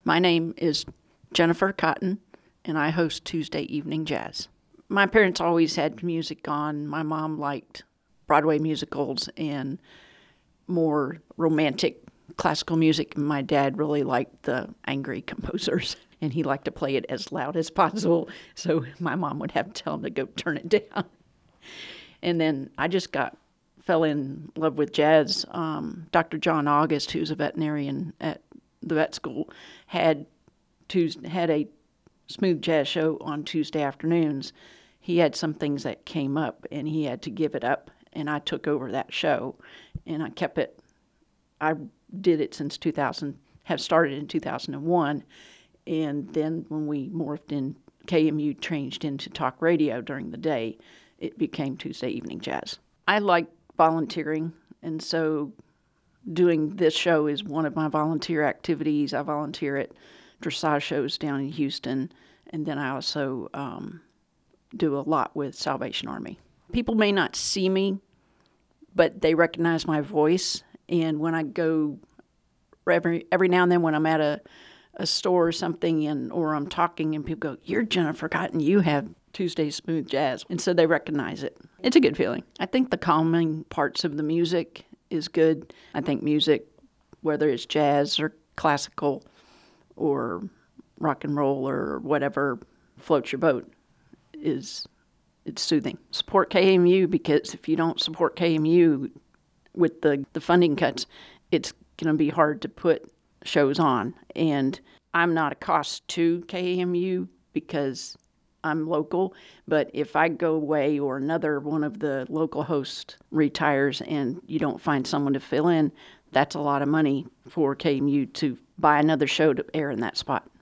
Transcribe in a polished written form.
My name is Jennifer Cotton, and I host Tuesday Evening Jazz. My parents always had music on. My mom liked Broadway musicals and more romantic classical music. My dad really liked the angry composers, and he liked to play it as loud as possible, so my mom would have to tell him to go turn it down. And then I just fell in love with jazz. Dr. John August, who's a veterinarian at the vet school, had a smooth jazz show on Tuesday afternoons. He had some things that came up, and he had to give it up, and I took over that show, and I kept it. I did it since 2000, have started in 2001, and then when we morphed in, KMU changed into talk radio during the day, it became Tuesday Evening Jazz. I like volunteering, and so doing this show is one of my volunteer activities. I volunteer at dressage shows down in Houston, and then I also do a lot with Salvation Army. People may not see me, but they recognize my voice, and when I go, every now and then when I'm at a store or something, or I'm talking, and people go, "You're Jennifer Cotton, you have Tuesday Smooth Jazz," and so they recognize it. It's a good feeling. I think the calming parts of the music is good. I think music, whether it's jazz or classical or rock and roll or whatever floats your boat, it's soothing. Support KMU, because if you don't support KMU with the funding cuts, it's going to be hard to put shows on. And I'm not a cost to KMU because I'm local, but if I go away or another one of the local hosts retires and you don't find someone to fill in, that's a lot of money for KMU to buy another show to air in that spot.